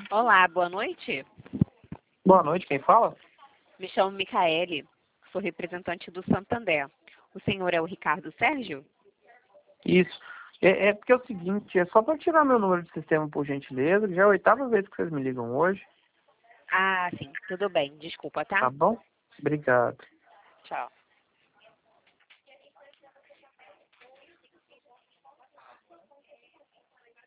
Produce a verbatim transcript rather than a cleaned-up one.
Olá, boa noite. Boa noite, quem fala? Me chamo Micaele, sou representante do Santander. O senhor é o Ricardo Sérgio? Isso. É, é porque é o seguinte, é só para tirar meu número de sistema, por gentileza. Já é a oitava vez que vocês me ligam hoje. Ah, sim, tudo bem. Desculpa, tá? Tá bom? Obrigado. Tchau.